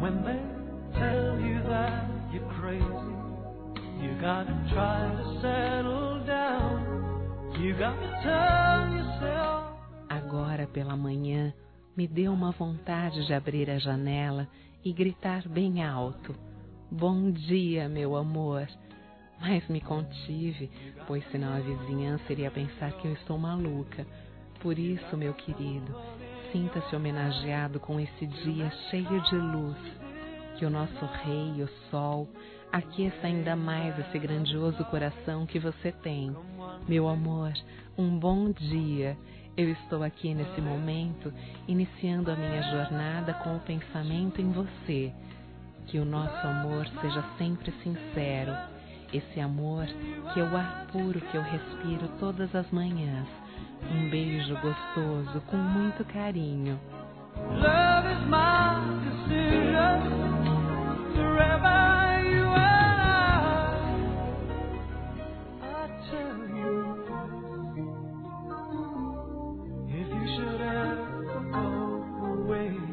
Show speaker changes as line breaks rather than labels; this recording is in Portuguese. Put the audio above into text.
when they tell you that you're crazy, you gotta try to settle down. You gotta turn yourself.
Agora pela manhã me deu uma vontade de abrir a janela e gritar bem alto: bom dia, meu amor. Mas me contive, pois senão a vizinhança iria pensar que eu estou maluca. Por isso, meu querido, sinta-se homenageado com esse dia cheio de luz. Que o nosso rei, o sol, aqueça ainda mais esse grandioso coração que você tem. Meu amor, um bom dia. Eu estou aqui nesse momento, iniciando a minha jornada com o pensamento em você. Que o nosso amor seja sempre sincero. Esse amor que é o ar puro que eu respiro todas as manhãs. Um beijo gostoso com muito carinho.
Love is my decision, forever you and I tell you, if you should ever go away,